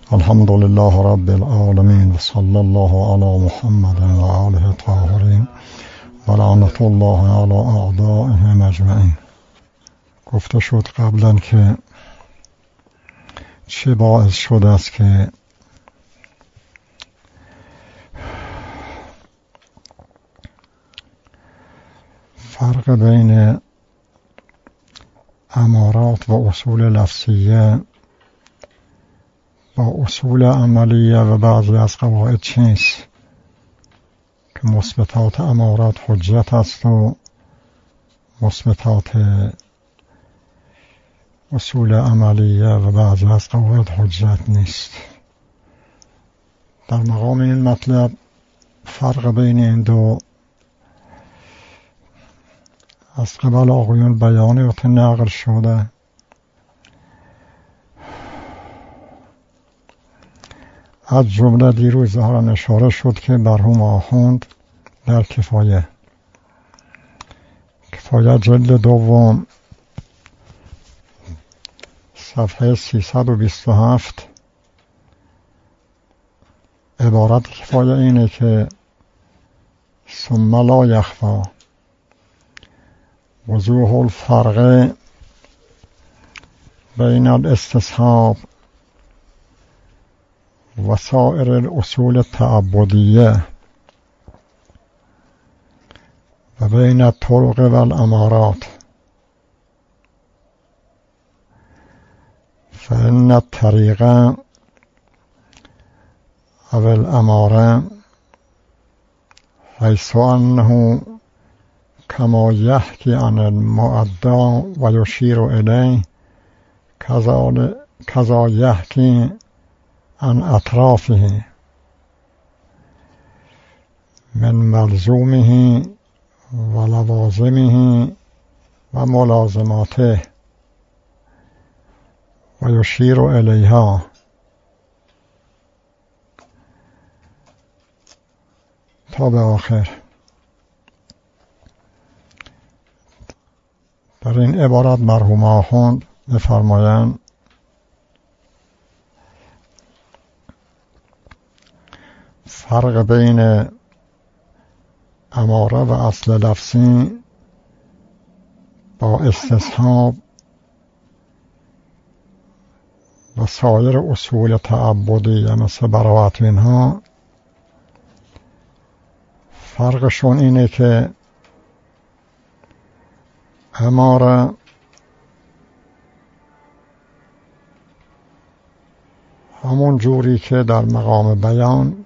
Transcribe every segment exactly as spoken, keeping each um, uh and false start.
الحمد لله رب العالمين وصلى الله على محمد و آله الطاهرین و لعنت الله علی اعدائهم اجمعین. گفته شد قبلا که چه باعث شده است که فرق بین امارات و اصول لفظیه با اصول عملیه و بعضی از قواعد چیست که مثبتات امارات حجت است و مثبتات اصول عملیه و بعضی از قواعد حجت نیست. در مقام این مطلب فرق بین این دو از قبل آقایون بیانیات نقل شده. از جمله دیروز ظاهرا اشاره شد که مرحوم آخوند در کفایه کفایه جلد دوم صفحه سیصد و بیست و هفت عبارت کفایه اینه که ثم لا یخفی وضوح الفرق بین الاستصحاب و سائر الاصول التعبدیه و بین الطرق و الامارات فإن الطریق او الاماره حیث انه کما یحکی عن المعدا و یشیر الیه کذا یحکی عن اطرافه من ملزومه و لوازمه و ملازماته و یشیر الیها تا به آخر. در این عبارت مرحوم آخوند می‌فرمایند فرق بین اماره و اصل لفظی با استصحاب و سایر اصول تعبدی مثل براءت اینها فرقشون اینه که اماره همون جوری که در مقام بیان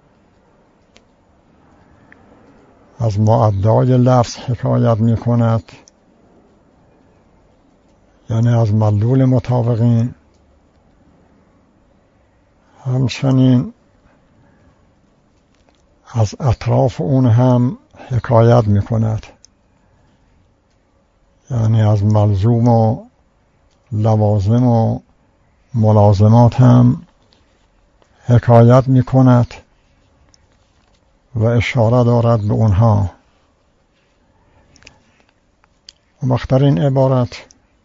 از معدای لفظ حکایت می کند، یعنی از مدلول مطابقین، همچنین از اطراف اون هم حکایت می کند، یعنی از ملزوم و لوازم و ملازمات هم حکایت می کند و اشاره دارد به اونها. وقت در این عبارت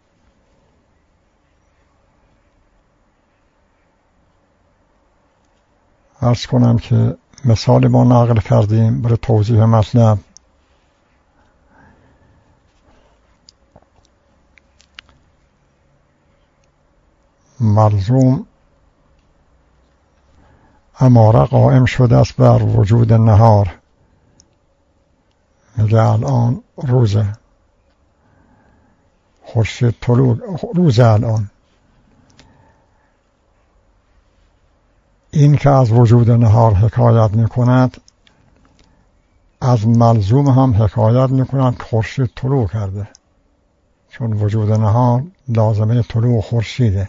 عرض کنم که مثال ما نقل کردیم برای توضیح مطلب. ملزوم اماره قائم شده است بر وجود نهار، میگه الان روزه، خورشید طلوع روزه الان. این که از وجود نهار حکایت میکند از ملزوم هم حکایت میکند که خورشید طلوع کرده، چون وجود نهار لازمه طلوع خورشیده.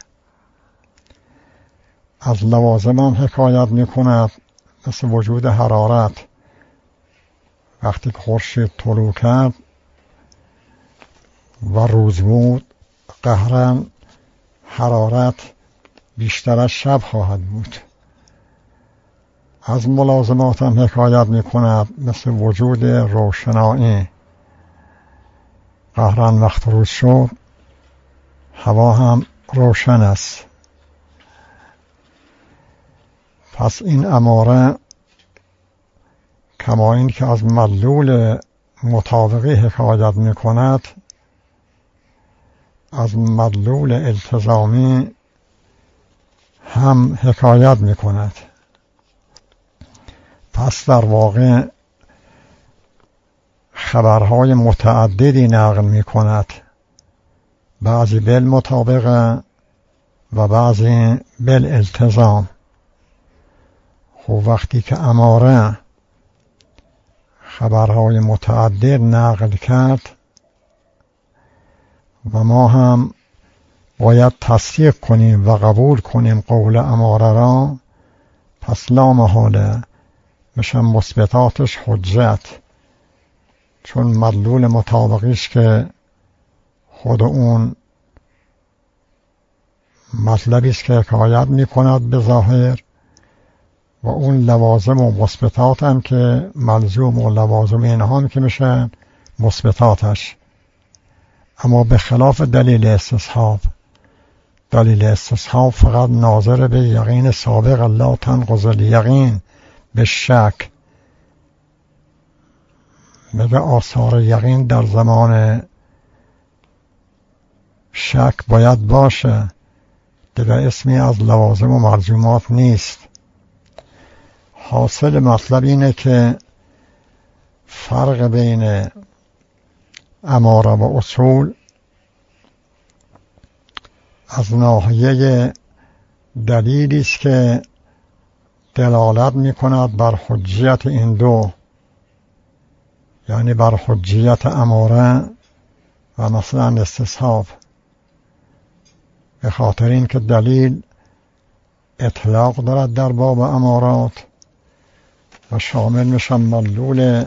از لوازم هم حکایت می کند مثل وجود حرارت، وقتی که خورشید طلوع کرد و روز بود قهراً حرارت بیشتر از شب خواهد بود. از ملازمات هم حکایت می کند مثل وجود روشنایی، قهراً وقت روز شد هوا هم روشن است. پس این اماره کما این که از مدلول مطابقی حکایت می کند، از مدلول التزامی هم حکایت می کند. پس در واقع خبرهای متعددی نقل می کند، بعضی بالمطابقه و بعضی بالالتزام. خب وقتی که اماره خبرهای متعدد نقل کرد و ما هم باید تصدیق کنیم و قبول کنیم قول اماره را، پس لا محاله میشه مثبتاتش حجت، چون مدلول مطابقیش که خود اون مطلبی است که حکایت میکند به ظاهر، و اون لوازم و مثبتات هم که ملزوم و لوازم اینها هم که میشن مثبتاتش. اما به خلاف دلیل استصحاب، دلیل استصحاب فقط ناظر به یقین سابق، لا تنقض الیقین به شک، میگه آثار یقین در زمان شک باید باشه، دیگه اسمی از لوازم و ملزومات نیست. حاصل مطلب اینه که فرق بین اماره و اصول از ناحیه دلیلی است که دلالت میکند بر حجیت این دو، یعنی بر حجیت اماره و مثلا استصحاب، به خاطر این که دلیل اطلاق دارد در باب امارات و شامل میشن مدلول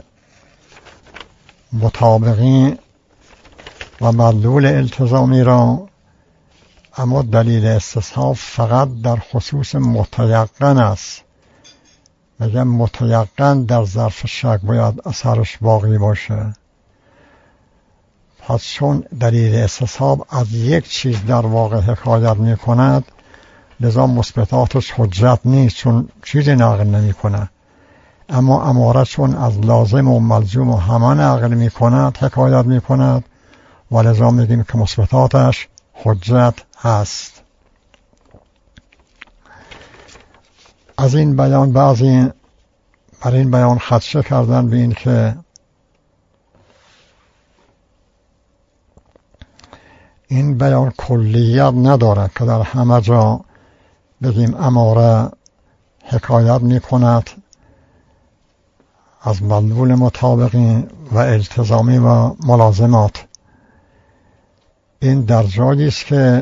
مطابقی و مدلول التزامی را، اما دلیل استصحاب فقط در خصوص متیقن است. میگم متیقن در ظرف شک باید اثرش باقی باشه. پس چون دلیل استصحاب از یک چیز در واقع حکایت می کند، لذا مثبتاتش حجت نیست، چون چیزی نقل نمی کنه. اما اماره چون از لازم و ملزوم و همه نقل می کند، حکایت می کند، و لذا میگیم که مثبتاتش حجت هست. از این بیان بعضی بر این بیان خدشه کردن به این که این بیان کلیت ندارد که در همه جا بگیم اماره حکایت می کند از مدلول مطابقی و التزامی و ملازمات. این در جایی است که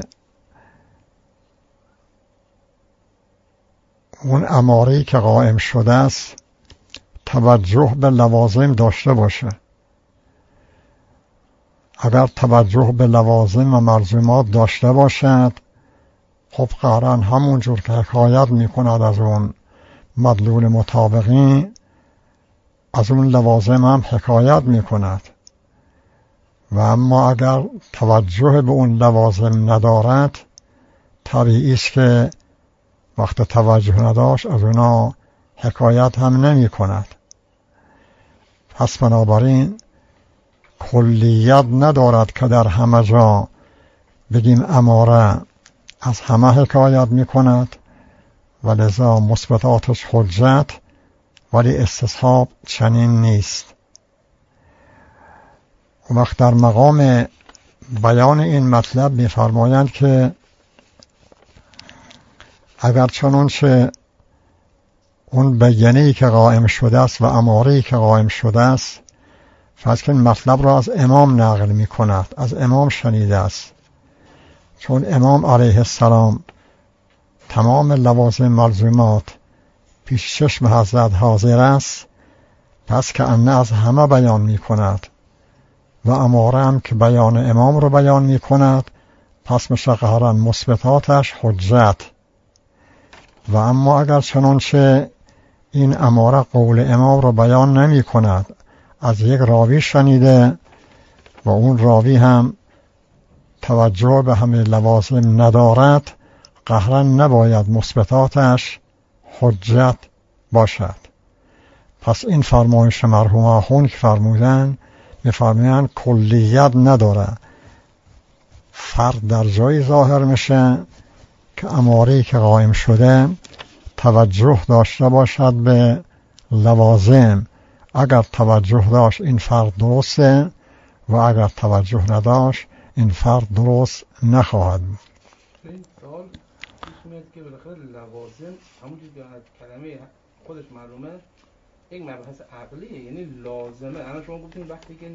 اون اماره‌ای که قائم شده است توجه به لوازم داشته باشه. اگر توجه به لوازم و ملزومات داشته باشد، خب قرآن همونجور که حکایت میکند از اون مدلول مطابقی، از اون لوازم هم حکایت میکند. و اما اگر توجه به اون لوازم ندارد، طبیعی است که وقت توجه نداشت از اونا حکایت هم نمی کند. پس بنابراین کلیت ندارد که در همه جا بگیم اماره از همه حکایت می کند و لذا مثبتاتش حجت، ولی استصحاب چنین نیست. وقت در مقام بیان این مطلب می فرمایند که اگر چنانچه اون بیانه‌ای که قائم شده است و اماره‌ای که قائم شده است، فرض کن مطلب را از امام نقل می کند، از امام شنیده است، چون امام علیه السلام تمام لوازم ملزومات پیش چشم حضرت حاضر است، پس که انه از همه بیان می کند و اماره هم که بیان امام رو بیان می کند، پس میشه قهرن مثبتاتش حجت. و اما اگر چنانچه این اماره قول امام رو بیان نمی کند، از یک راوی شنیده و اون راوی هم توجه به همه لوازم ندارد، قهرن نباید مثبتاتش حجت باشد. پس این فرمایش مرحوم آخوند که فرمودن میفرمایند کلیت نداره، فرد در جای ظاهر میشه که اماره‌ای که قائم شده توجه داشته باشد به لوازم. اگر توجه داشت این فرد درسته و اگر توجه نداشت این فرد درست نخواهد بود. این سوال پیش میاد که بالاخره لوازم همونجوری که کلمه خودش معلومه یک مبحث عقلیه، یعنی لازمه. الان شما گفتین وقتی که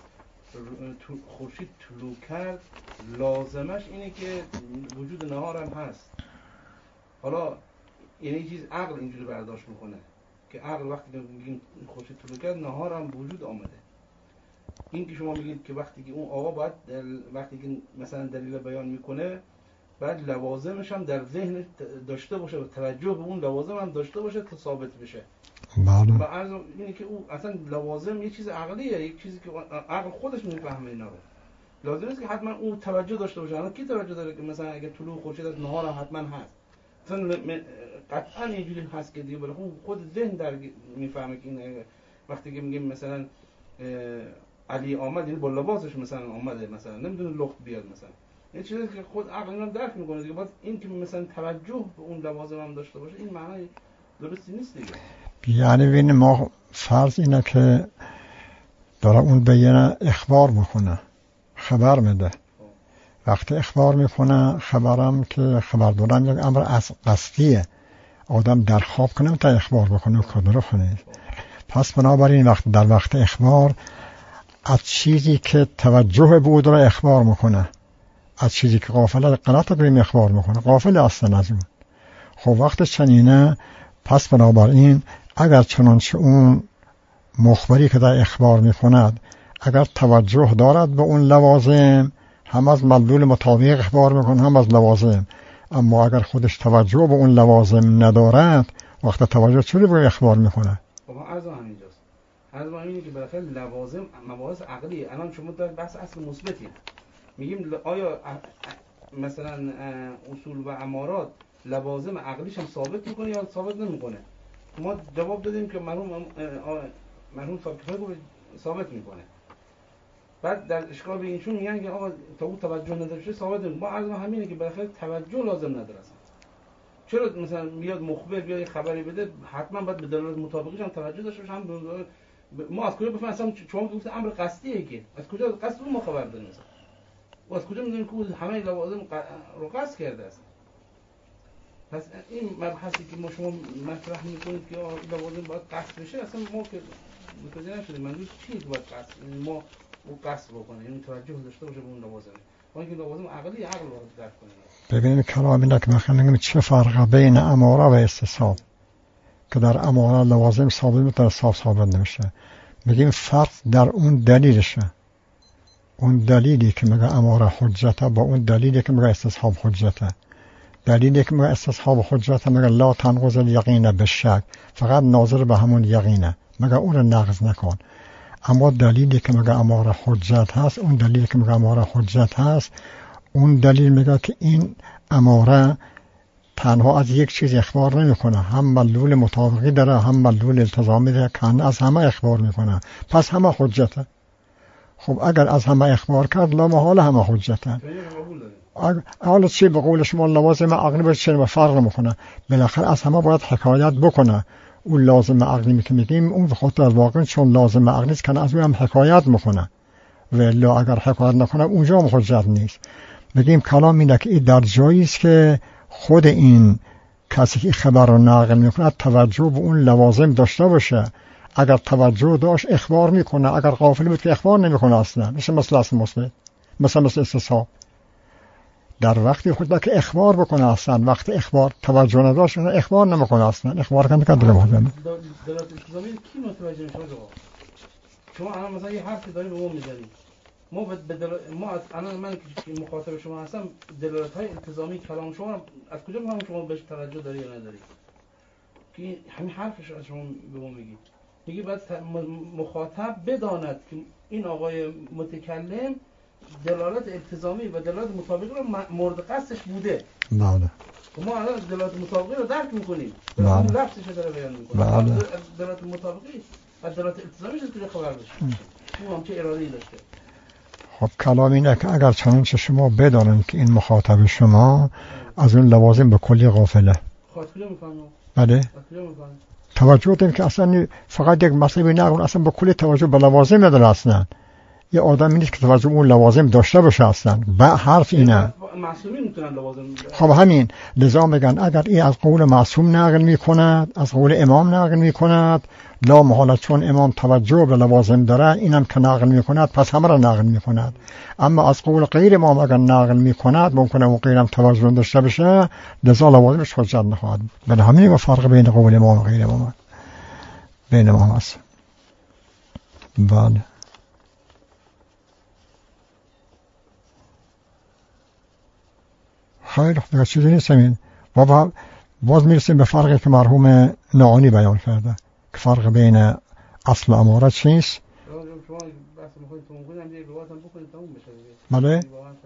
خورشید طلوع کرد لازمش اینه که وجود نهار هم هست. حالا یعنی چیز عقل اینجوری برداشت میکنه که عقل وقتی که میگیم خورشید طلوع کرد نهار هم وجود آمده. این که شما میگید که وقتی که اون آقا باید وقتی که مثلا دلیل بیان میکنه بعد لوازمش هم در ذهن داشته باشه و توجه به اون لوازم هم داشته باشه تا ثابت بشه. بله. و از اینه که او اصلا لوازم یه چیز عقلیه، یک چیزی که عقل خودش میفهمه اینا رو. لازم نیست که حتما او توجه داشته باشه. الان کی توجه داره که مثلا اگه طلوع خورشید از نهار هم حتما هست؟ مثلا قطعا اینجوری هست که دیگه بالاخره خود ذهن در میفهمه که این وقتی که میگیم مثلا علی آمد یعنی با لباسش مثلا آمده، مثلا نمیدونه لخت بیاد، مثلا این چیزی که خود عقل اینا درک میکنه دیگه. باز این که مثلا توجه به اون لوازم هم داشته باشه این معنی درستی نیست دیگه. یعنی ببین ما فرض اینه که داره اون بیانه اخبار میکنه، خبر میده. وقتی اخبار میکنه خبرم که خبر دادن یک امر از قصدیه، آدم در خواب کنه تا اخبار بکنه و کدر کنه. پس بنابراین وقت در وقت اخبار از چیزی که توجه بود رو اخبار میکنه، از چیزی که غافل غلط بریم اخبار میکنه، غافل اصلا از اون. خب وقت چنینه پس بنابراین اگر چنانچه اون مخبری که در اخبار میکند اگر توجه دارد به اون لوازم هم از مدلول مطابق اخبار میکنه هم از لوازم، اما اگر خودش توجه به اون لوازم ندارد وقت توجه چوری به اخبار میکنه. خب از همینجاست. از اینه که بالاخره لوازم مباحث عقلیه. الان شما در بحث اصل مثبتی میگیم آیا مثلا اصول و امارات لوازم عقلیش هم ثابت میکنه یا ثابت نمیکنه؟ ما جواب دادیم که مرحوم مرحوم صاحب ثابت میکنه. بعد در اشکال به اینشون میگن که آقا تا اون توجه نداشته ثابت نمیکنه. ما عرض همینه که بالاخره توجه لازم نداره اصلا. چرا مثلا میاد مخبر بیاد خبری بده حتما باید به دلالت مطابقش هم توجه داشته باشه. هم ما از کجا بفهمیم اصلا شما گفتید امر قصدیه که از کجا قصد اون ما خبر داریم مثلا؟ و از کجا میدونیم که همه لوازم رو قصد کرده است؟ پس این مبحثی که ما شما مطرح میکنید که لوازم باید قصد بشه اصلا ما که متوجه نشدیم منظور چیه که باید قصد، ما او قصد بکنه یعنی توجه داشته باشه به اون لوازم. ما اینکه لوازم عقلی عقل رو درک کنه. ببینید کلام اینا که مثلا میگیم چه فرق بین اماره و استصحاب که در اماره لوازم ثابت میشه در استصحاب ثابت نمیشه. میگیم فرق در اون دلیلشه، اون دلیلی که میگه اماره حجته با اون دلیلی که میگه استصحاب حجته. دلیلی که میگه استصحاب حجته میگه لا تنقض الیقین بالشک، فقط ناظر به همون یقینه، میگه اون رو نقض نکن. اما دلیلی که میگه اماره حجت هست، اون دلیلی که میگه اماره حجت هست اون دلیل میگه که این اماره تنها از یک چیز اخبار نمیکنه، هم مدلول مطابقی داره هم مدلول التزامی داره که از همه اخبار میکنه، پس همه حجته. خب اگر از همه اخبار کرد لا محال همه حجتن. حالا چی به قول شما لوازم عقلی باشه چه فرق میکنه؟ بالاخره از همه باید حکایت بکنه. اون لازم عقلی که میگیم اون خود در واقع چون لازم عقلی است که از اون هم حکایت میکنه، ولی اگر حکایت نکنه اونجا هم حجت نیست. میگیم کلام اینه که این در جایی است که خود این کسی که خبر رو نقل میکنه توجه به اون لوازم داشته باشه. اگر توجه داشت اخبار میکنه، اگر غافل بود که اخبار نمیکنه اصلا. مثل مثل اصل مثبت، مثل مثل استصحاب. در وقتی خود که اخبار بکنه اصلا، وقتی اخبار توجه نداشت اخبار نمیکنه اصلا. اخبار کنه که داره مهم. دلالت التزامی کی متوجه میشه؟ شما الان مثلا یه حرفی دارید به ما میزنید، ما به دل... ما از الان من که مخاطب شما هستم دلالت های التزامی کلام شما از کجا میفهمم شما بهش توجه داری یا نداری؟ که همین حرفش از شما به ما میگید. میگی بعد مخاطب بداند که این آقای متکلم دلالت التزامی و دلالت مطابق رو مورد قصدش بوده. بله. ما الان دلالت مطابقی رو درک میکنیم، بله. اون لفظش رو داره بیان میکنه. بله. دلالت مطابقی و دلالت التزامی رو خبر بشه. اون هم چه اراده‌ای داشته. خب کلام اینه که اگر چنانچه شما بدانید که این مخاطب شما از اون لوازم به کلی غافله. خاطری میفهمم. بله. خاطری میفهمم. توجه داریم که اصلا فقط یک مسئله نگون، اصلا به کلی توجه به لوازم نداره اصلا. یه آدمی نیست که توجه اون لوازم داشته باشه اصلا. با حرف اینه. معصومین میتونن لوازم. خب همین لذا میگن اگر این از قول معصوم نقل میکند، از قول امام نقل میکند، لا محاله چون امام توجه به لوازم داره اینم که نقل میکند پس همه را نقل میکند. اما از قول غیر امام اگر نقل میکند ممکنه اون غیرم توجه داشته باشه، لذا لوازمش حجت نخواهد. بله همین فرق بین قول امام و غیر امام بین امام است. بله. خیلی خوب، چیزی نیست همین. و باز میرسیم به فرقی که مرحوم ناعانی بیان کرده که فرق بین اصل امارت چیست. بله.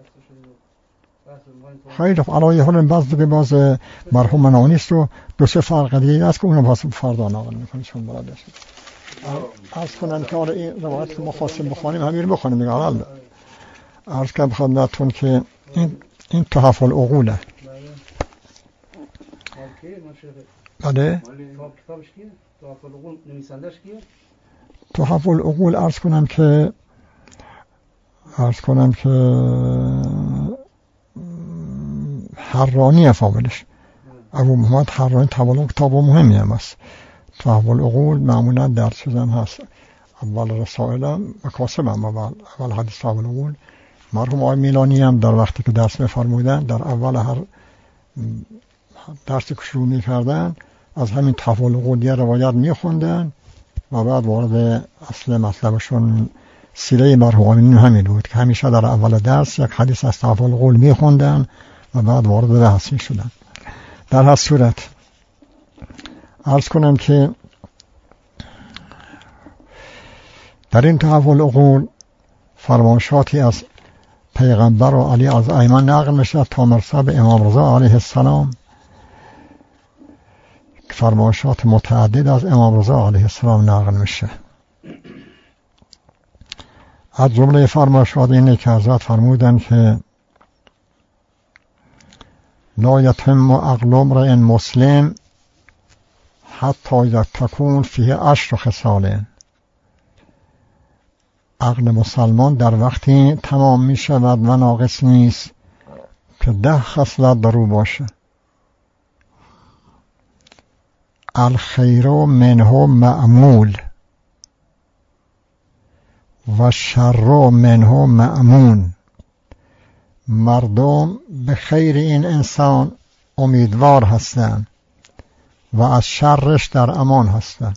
خیلی خوب، علاوه حال باز دیگه باز مرحوم ناعانی است و دو سه فرق دیگه است که اونم باز فردا نقل میکنه چون بلد است. عرض کنم که این روایت که ما خواستیم بخوانیم همین بخونیم دیگه. حالا عرض کنم خدمتتون که این این تحف العقوله. بله. کتابش کیه؟ تحف العقول نویسندش کیه؟ تحف العقول عرض کنم که عرض کنم که حرانی فاولش ابو محمد حرانی طبعا کتاب مهمی هم است. تحف العقول معمولا در چیزم هست، اول رسائل مکاسب هم اول اول حدیث تحف العقول. مرحوم آقای میلانی هم در وقتی که درس می‌فرمودن در اول هر درسی که شروع می‌کردن از همین تحف العقول یه روایت می‌خوندن و بعد وارد اصل مطلبشون سیره مرحوم همین بود که همیشه در اول درس یک حدیث از تحف العقول می‌خوندن و بعد وارد بحث می‌شدن. در هر صورت عرض کنم که در این تحف العقول فرمایشاتی از پیغمبر و علی از ایمان نقل میشه تا مرسا به امام رضا علیه السلام. فرمایشات متعدد از امام رضا علیه السلام نقل میشه. از جمله فرمایشات اینه که حضرت فرمودن که لا یتم عقل امرئ مسلم حتی اذا تکون فیه عشر خصال. عقل مسلمان در وقتی تمام می شود و ناقص نیست که ده خصلت در او باشه. الخیر منه معمول و شر منه مأمون. مردم به خیر این انسان امیدوار هستند و از شرش در امان هستند.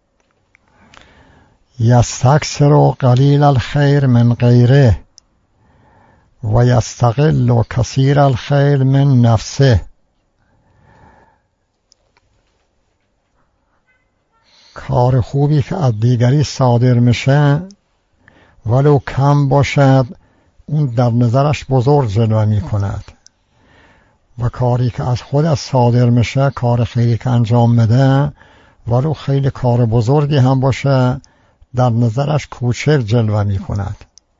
یستکثر قلیل الخیر من غیره و یستقل کثیر الخیر من نفسه. کار خوبی که از دیگری صادر میشه ولو کم باشد اون در نظرش بزرگ جلوه می کند و کاری که از خود صادر میشه، کار خیلی که انجام میده ولو خیلی کار بزرگی هم باشه در نظرش کوچک جلوه می کند.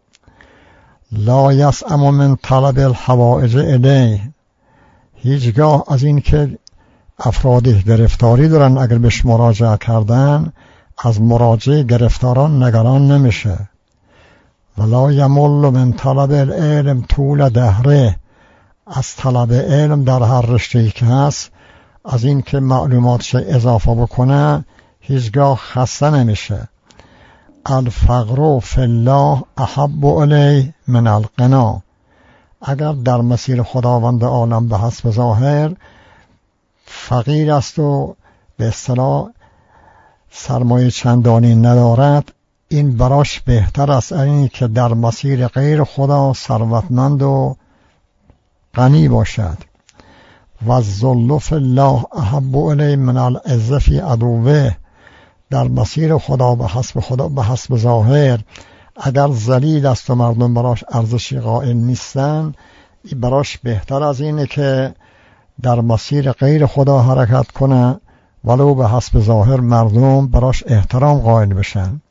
لا یسأم من طلب الحوائج الیه. هیچگاه از این که افرادی گرفتاری دارن اگر بهش مراجعه کردن از مراجعه گرفتاران نگران نمیشه. ولا یمل من طلب العلم طول دهره. از طلب علم در هر رشته‌ای که هست از این که معلوماتش اضافه بکنه هیچگاه خسته نمیشه. الفقر فی الله احب الی من الغنا. اگر در مسیر خداوند عالم به حسب ظاهر فقیر است و به اصطلاح سرمایه چندانی ندارد، این براش بهتر است این که در مسیر غیر خدا ثروتمند و غنی باشد. و الذل فی الله احب الی من العز فی عدوه. در مسیر خدا به حسب خدا به حسب ظاهر اگر ذلیل است و مردم براش ارزشی قائل نیستن، این براش بهتر از اینه که در مسیر غیر خدا حرکت کنه ولو به حسب ظاهر مردم براش احترام قائل بشن.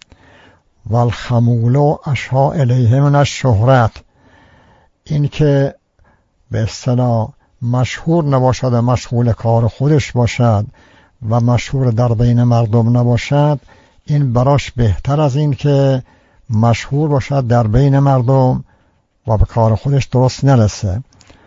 والخمول اشها الیه من الشهرت، این که به اصطلاح مشهور نباشد و مشغول کار خودش باشد و مشهور در بین مردم نباشد، این براش بهتر از این که مشهور باشد در بین مردم و به کار خودش درست نرسه.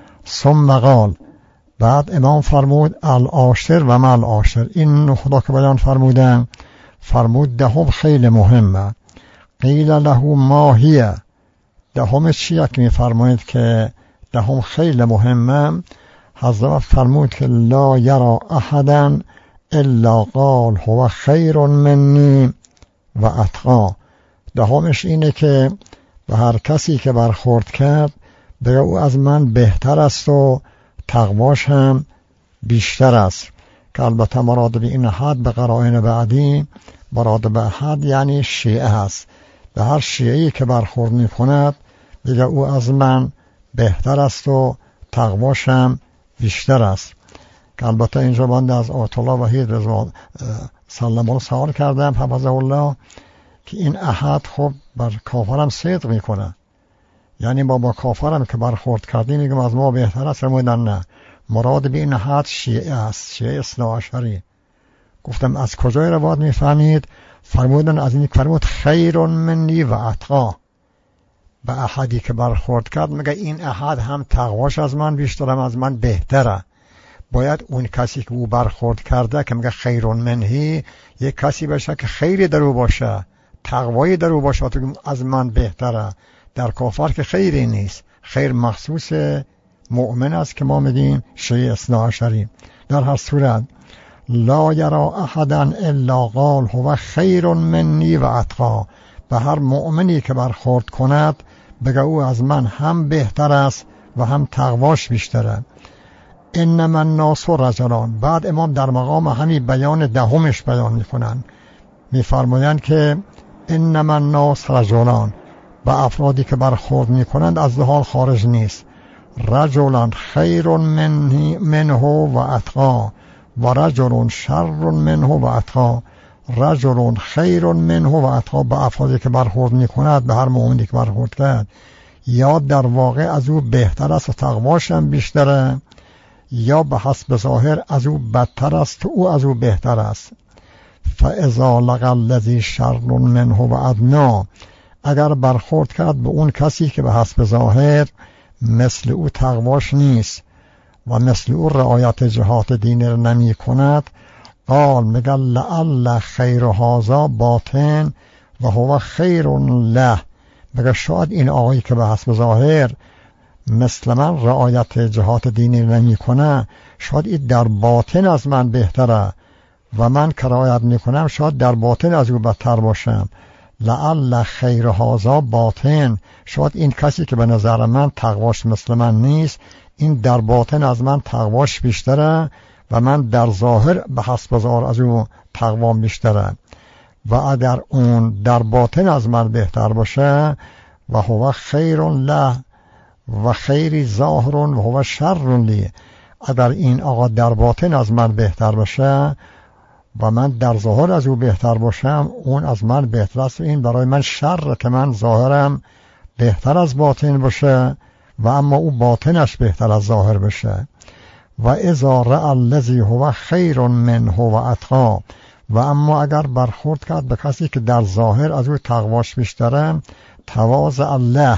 ثم قال، بعد امام فرمود العاشر و ما العاشر، این خدا که بیان فرمودن، فرمود دهم خیلی مهمه. قیل له ما هی، دهم چیه که می فرماید که دهم خیلی مهمه؟ حضرت فرمود که لا یرا احدا الا قال هو خیر منی و اتقا. دهمش اینه که به هر کسی که برخورد کرد بگه او از من بهتر است و تقواش هم بیشتر است، که البته مراد به این حد به قرائن بعدی مراد به حد یعنی شیعه هست. به هر شیعه‌ای که برخورد می کند بگه او از من بهتر است و تقواش هم بیشتر است. که البته اینجا بنده از آیت الله وحید رضوان سلام الله سوال کردم حفظه الله که این احد خب بر کافرم صدق میکنه، یعنی با با کافرم که برخورد کردیم میگم از ما بهتر است؟ فرمودن نه، مراد به این احد شیعه است، شیعه اثنا عشری. گفتم از کجای روایت میفهمید؟ فرمودن از این فرمود خیر منی و اتقا، به احدی که برخورد کرد میگه این احد هم تقواش از من بیشترم، از من بهتره. باید اون کسی که او برخورد کرده که میگه خیر منهی یک کسی باشه که خیری در او باشه، تقوایی در او باشه تو از من بهتره. در کافر که خیری نیست، خیر مخصوص مؤمن است که ما میگیم شیعه اثنا عشری. در هر صورت لا یرا احدا الا قال هو خیر منی و اتقا، به هر مؤمنی که برخورد کند بگه او از من هم بهتر است و هم تقواش بیشتره. انما الناس رجلان، بعد امام در مقام همین بیان دهمش بیان میکنن، میفرمایند که انما الناس رجلان، به افرادی که برخورد میکنند از دو حال خارج نیست. رجلان خیر منه, منه و اتقا و رجل شر منه و اتقا. رجل خیر منه و اتقا، به افرادی که برخورد میکند به هر مؤمنی که برخورد کرد یا در واقع از او بهتر است و تقواش هم بیشتره، یا به حسب ظاهر از او بدتر است و او از او بهتر است. فاذا لقى الذی شر منه و ادنا، اگر برخورد کرد به اون کسی که به حسب ظاهر مثل او تقواش نیست و مثل او رعایت جهات دین را نمی کند، قال میگه لعل خیر هذا باطن و هو خیر له، میگه شاید این آقایی که به حسب ظاهر مثل من رعایت جهات دینی نمی کنه، شاید این در باطن از من بهتره و من که رعایت میکنم شاید در باطن از او بدتر باشم. لعل خیر هذا باطن، شاید این کسی که به نظر من تقواش مثل من نیست، این در باطن از من تقواش بیشتره و من در ظاهر به حسب ظاهر از او تقوام بیشتره. و اگر اون در باطن از من بهتر باشه و هو خیر له و خیری ظاهر و هو شر لی، اگر این آقا در باطن از من بهتر باشه و من در ظاهر از او بهتر باشم، اون از من بهتر است و این برای من شر که من ظاهرم بهتر از باطن باشه و اما او باطنش بهتر از ظاهر باشه. و اذا رأى الذی هو خیر منه و اتقا، و اما اگر برخورد کرد به کسی که در ظاهر از او تقواش بیشتره، تواضع الله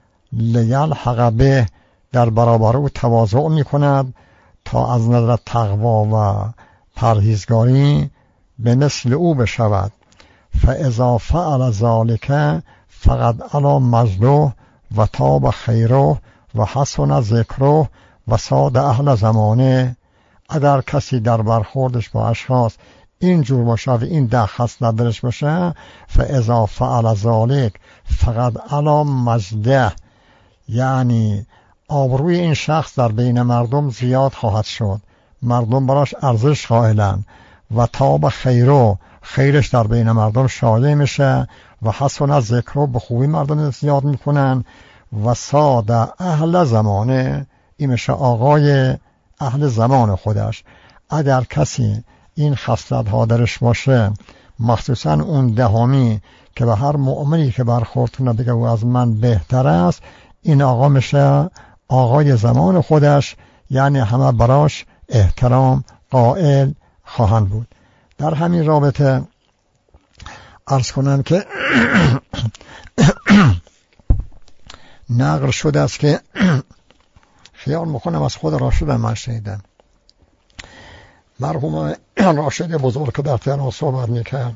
لیلحق به، در برابر او تواضع میکند تا از نظر تقوا و پرهیزگاری به مثل او بشود. فاذا فعل ذلك فقد علی مجده و تاب خیره و حسن ذکره و ساد اهل زمانه. اگر کسی در برخوردش با اشخاص اینجور باشه و این ده خصلت درش باشه، فاذا فعل ذلك فقد علی مجده، یعنی آبروی این شخص در بین مردم زیاد خواهد شد، مردم براش ارزش قائلن. و تاب خیره، خیرش در بین مردم شایع میشه. و حسن ذکر، به خوبی مردم زیاد میکنن. و ساده اهل زمانه، این میشه آقای اهل زمان خودش. اگر کسی این خصلت ها درش باشه، مخصوصا اون دهمی که به هر مؤمنی که برخورد کنه بگه او از من بهتر است، این آقا میشه آقای زمان خودش، یعنی همه براش احترام قائل خواهند بود. در همین رابطه عرض کنم که نقل شده است که خیال میکنم از خود راشد من شنیدم، مرحوم راشد بزرگ که در تهران صحبت میکرد،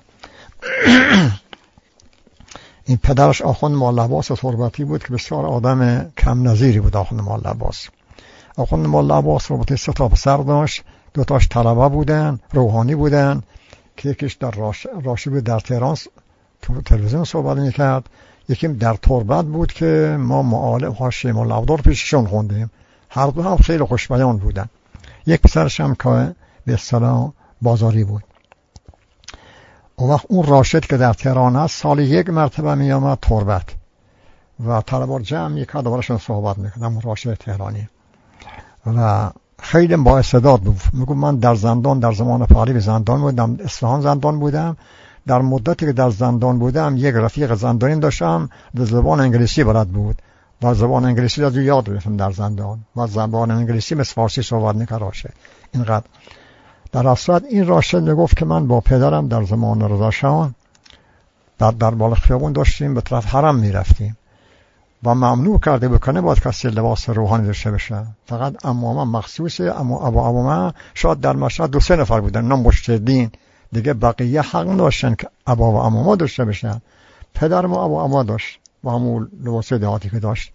این پدرش آخوند مولباس تربتی بود که بسیار آدم کم نظیری بود. آخوند مولباس آخوند مولباس رو بوده سه تا پسر داشت، دو تاش طلبه بودن، روحانی بودن، که یکیش در راش... راشد بود در تهران تو تلویزیون صحبت میکرد، یکیم در تربت بود که ما معالم حاشیه مولابدار پیششون خوندیم. هر دو هم خیلی خوشبیان بودن. یک پسرش هم که به اصطلاح بازاری بود. اون وقت اون راشد که در تهران است سال یک مرتبه می آمد تربت و طلبات جمع میکرد، دوبارشون صحبت میکرد. اون راشد تهرانی و خیلی با استعداد بود. میگم من در زندان، در زمان پهلوی زندان بودم، اصفهان زندان بودم. در مدتی که در زندان بودم یک رفیق زندانی داشتم به زبان انگلیسی بلد بود و زبان انگلیسی رو یاد گرفتم در زندان و زبان انگلیسی مثل فارسی صحبت میکرد راشد. اینقدر در اصل این راشد میگفت که من با پدرم در زمان رضا شاه در دربال خیابون داشتیم به طرف حرم میرفتیم و ممنوع کرده بکنه باید کسی لباس روحانی داشته بشه، فقط عمامه مخصوصه. اما ابو عمامه شاید در مشهد دو سه نفر بودن، نه مجتهدین دیگه، بقیه حق داشتن که ابا و عمامه داشته بشن. پدرم و ابو عمامه داشت و همون لباس دهاتی که داشت.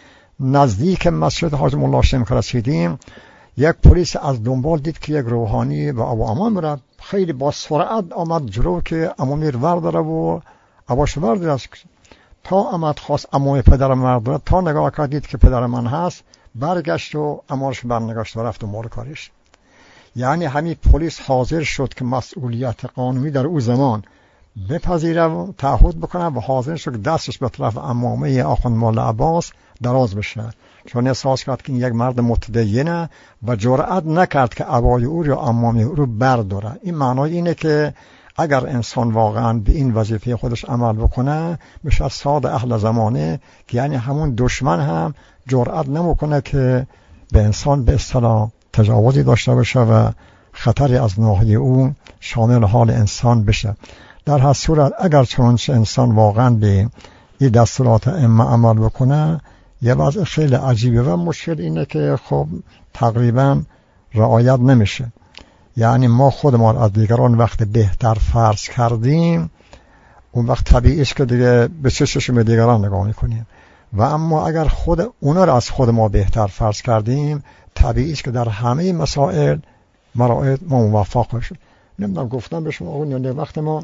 نزدیک مسجد حاج مولا هاشم که رسیدیم، یک پلیس از دنبال دید که یک روحانی با ابو عمامه میره، خیلی با سرعت آمد جلو که عمامه رو ورداره و اباش ورداره. تا آمد خواست عموی پدرم ورداره، تا نگاه کرد دید که پدر من هست، برگشت و عمارش برنگشت و رفت و مال کارش. یعنی همین پلیس حاضر شد که مسئولیت قانونی در او زمان بپذیره و تعهد بکنه و حاضر شد که دستش به طرف عمامه آخوند مولا عباس دراز بشه، چون احساس کرد که این یک مرد متدینه و جرأت نکرد که عبای او یا عمامه او رو برداره. این معنای اینه که اگر انسان واقعا به این وظیفه خودش عمل بکنه میشه صاد اهل زمانه، که یعنی همون دشمن هم جرأت نمیکنه که به انسان به اصطلاح تجاوزی داشته باشه و خطری از ناحیه او شامل حال انسان بشه. در هر صورت اگر چنانچه انسان واقعا به این دستورات ائمه عمل بکنه، یه وضع خیلی عجیبه و مشکل اینه که خب تقریبا رعایت نمیشه. یعنی ما خودمان از دیگران وقت بهتر فرض کردیم، اون وقت طبیعیش که دیگه به چشم دیگران نگاه میکنیم، و اما اگر خود اونا رو از خود ما بهتر فرض کردیم، طبیعیش که در همه مسائل مرائت ما موفق باشیم. نمیدونم گفتم به شما اون یعنی وقت ما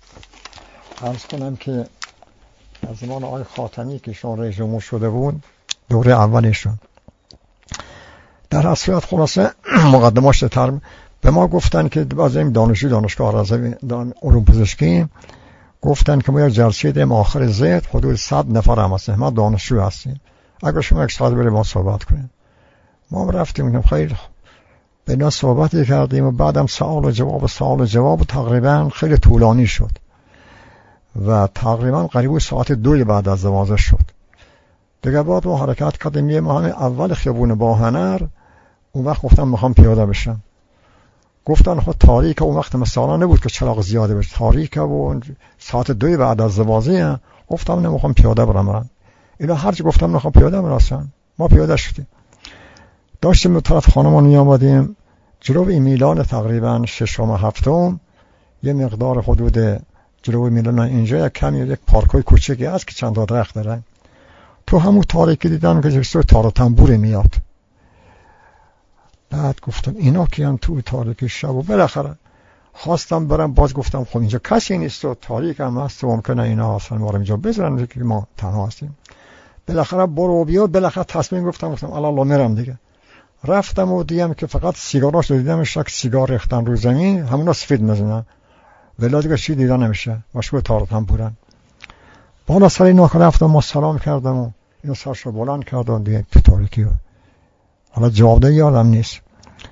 عرض کنم که از زمان آقای خاتمی که شان رئیس جمهور شده بود، دوره اولشون در اصلیت خلاصه مقدماش ترم به ما گفتن که باز این دانشجو دانشگاه رضوی دان علوم پزشکی گفتن که ما یک جلسه داریم آخر زید، حدود صد نفر هم هستیم، ما دانشجو هستیم، اگر شما یک ساعت بریم ما صحبت کنیم. ما رفتیم خیلی به اینا صحبتی کردیم و بعدم سوال و جواب سوال و جواب تقریبا خیلی طولانی شد و تقریبا قریب ساعت دوی بعد از دوازده شد دیگه. بعد ما حرکت کردیم، ما همه اول خیابون باهنر، اون وقت گفتم میخوام پیاده بشم. گفتن خود تاریک، اون وقت مثلا نبود که چراغ زیاده بشه، تاریک و ساعت دوی بعد از دوازده. گفتم نمیخوام پیاده برم. اینا هرچی گفتم میخوام پیاده برم، ما پیاده شدیم. داشتیم به طرف خانمان می آمدیم، جلو میلان تقریبا ششم و هفتم، یه مقدار حدود جلو میلان اینجا یک کمی یک پارکای کوچکی هست که چند تا درخت داره. تو همون تاریکی دیدم که جلو تار و تنبور میاد. بعد گفتم اینا کیان تو تاریکی شب؟ و بالاخره خواستم برم، باز گفتم خب اینجا کسی نیست و تاریک هم هست و ممکنه اینا اصلا ما رو اینجا بذارن که ما تنها هستیم. بالاخره برو بیا، بالاخره تصمیم گفتم گفتم الله میرم دیگه. رفتم و دیدم که فقط سیگاراش رو دیدم، شک سیگار ریختن رو زمین، همونا سفید میزنن، ولی دیگه چی دیدن نمیشه، مشغول تار تنبورن. بالا سر اینا که رفتم ما سلام کردم و اینا سرشو بلند کردن دیگه تو تاریکی. حالا جواب ده یادم نیست.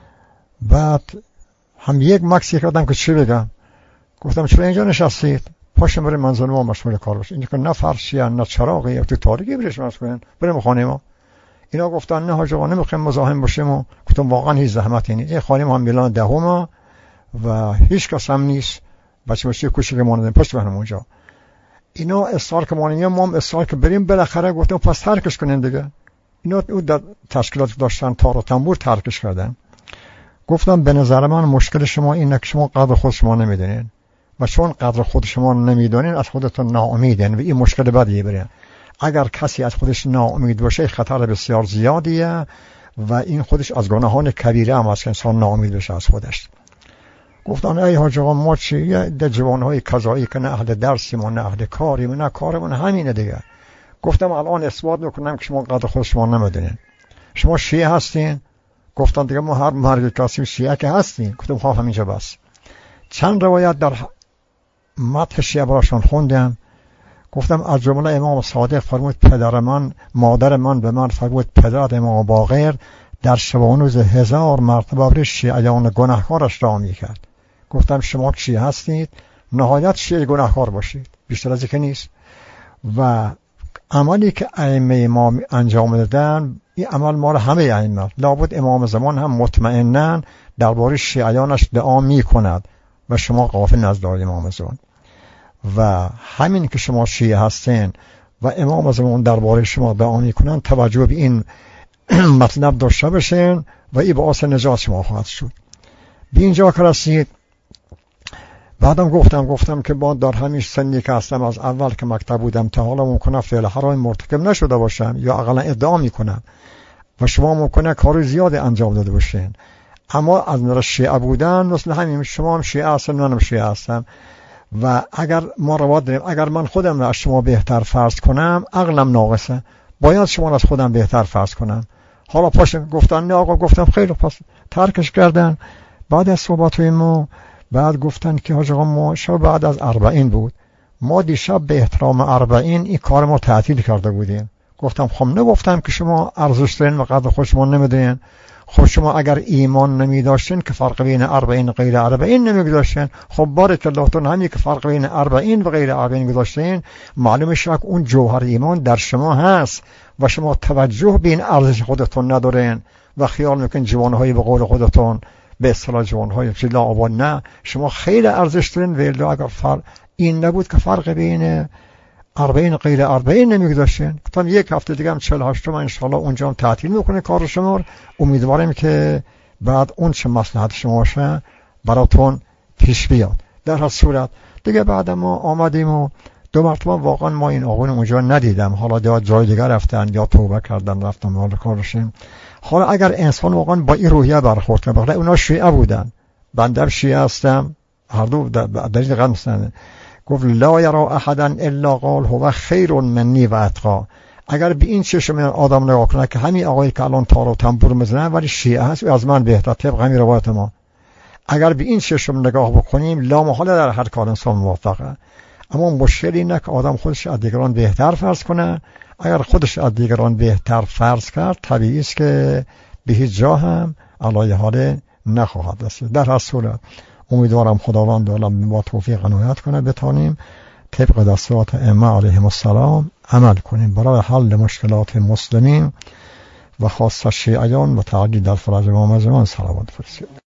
بعد هم یک مکسی کردم که چی بگم. گفتم چرا اینجا نشستید؟ پاشم بریم منزل ما مشغول کار باشید. اینجا که نه فرشیه نه چراغی، تو تاریکی برش مشغولن، بریم خانه ما. اینا گفتن نه حاج آقا نمیخوایم مزاحم باشیم. و گفتم واقعا هیچ زحمتی نیست، این خانه ما هم میلان دهم و هیچ کس هم نیست، بچه بچه کوچیک مونده پشت برم اونجا. اینا اصرار که مانیم، ما هم اصرار که بریم. بالاخره گفتم پس ترکش کنین دیگه. اینا او در تشکیلات داشتن تار و تنبور ترکش کردن. گفتم به نظر من مشکل شما اینه که شما قدر خود شما نمیدونین و چون قدر خود شما نمیدونین از خودتون ناامیدین و این مشکل بدیه. برین اگر کسی از خودش ناامید باشه خطر بسیار زیادیه و این خودش از گناهان کبیره هم است که انسان ناامید بشه از خودش. گفتن ای حاج آقا ما چی در جوانهای کذایی که نه اهل درسیم و نه اهل کاریم نه کارمون همینه دیگه. گفتم الان اثبات میکنم که شما قدر خود شما نمیدونین. شما شیعه هستین؟ گفتن دیگه ما هر مرد کاسیم شیعه که هستین. گفتم خب همینجا بس. چند روایت در مدح شیعه براشون خوندم. گفتم از جمله امام صادق فرمود پدر من مادر من به من فرمود پدر امام باقر در شبانوز هزار مرتبه بر شیعیان گناهکارش را میکرد. گفتم شما چی هستید؟ نهایت شیعه گناهکار باشید، بیشتر از این نیست. و عملی که ائمه ما انجام دادن این عمل مال همه ائمه، لابد امام زمان هم مطمئناً درباره شیعیانش دعا میکند و شما غافل نزد امام زمان. و همین که شما شیعه هستین و امام زمان درباره شما دعا میکنن توجه به این مطلب داشته باشین و این باعث نجات شما خواهد شد. به اینجا که رسید بعدم گفتم گفتم که با در همیش سنی که هستم از اول که مکتب بودم تا حالا ممکنه فعل حرام مرتکب نشده باشم یا اقلا ادعا میکنم و شما ممکنه کار زیاد انجام داده باشین، اما از نظر شیعه بودن مثل همین شما هم شیعه هستم منم شیعه هستم و اگر ما رواد داریم اگر من خودم را از شما بهتر فرض کنم عقلم ناقصه، باید شما را از خودم بهتر فرض کنم. حالا پاشم گفتن نه آقا. گفتم خیلی پس ترکش کردن. بعد از صحبت‌های ما بعد گفتن که حاج آقا ما شب بعد از اربعین بود، ما دیشب به احترام اربعین این کار ما تعطیل کرده بودیم. گفتم خب نگفتم که شما ارزش دارین و قدر خود شما نمیدونین؟ خب شما اگر ایمان نمی داشتین که فرق بین اربعین و غیر اربعین نمی گذاشتین، خب بارک الله تون همین که فرق بین اربعین و غیر اربعین گذاشتین معلومه شک اون جوهر ایمان در شما هست و شما توجه به این ارزش خودتون ندارین و خیال میکنین جوانهای به قول خودتون به اصطلاح جوانهای فیلا آباد. نه، شما خیلی ارزش دارین ولی اگر فرق این نبود که فرق بین اربعین غیر اربعین نمیگذاشتین. گفتم یک هفته دیگه هم چهل و هشتم ان شاء الله اونجا هم تعطیل میکنه کار شما. امیدواریم که بعد اون چه مصلحت شما باشه براتون پیش بیاد. در هر صورت دیگه بعد ما آمدیم و دو مرتبه واقعا ما این آقایون اونجا ندیدم، حالا یا جای دیگر رفتن یا توبه کردن رفتن حال کارشون. حالا اگر انسان واقعا با این روحیه برخورد کنه، بخاطر اونا شیعه بودن بنده شیعه هستم هر دو در این قدم هستن. گفت لا یرا احدا الا قال هو خیر منی و اتقا. اگر به این چشم آدم نگاه کنه که همین آقایی که الان تار و تنبور میزنه ولی شیعه هست و از من بهتر طبق همین روایت ما، اگر به این چشم نگاه بکنیم لا محاله در هر کار انسان موفقه. اما مشکلی اینه که آدم خودش از دیگران بهتر فرض کنه. اگر خودش از دیگران بهتر فرض کرد طبیعی است که به هیچ جا هم علای حال نخواهد رسید. در هر صورت امیدوارم خداوند عالم به ما توفیق عنایت کنه بتانیم طبق دستورات ائمه علیهم السلام عمل کنیم برای حل مشکلات مسلمین و خاصه شیعیان و تعدیل در فرج امام زمان صلوات فرستید.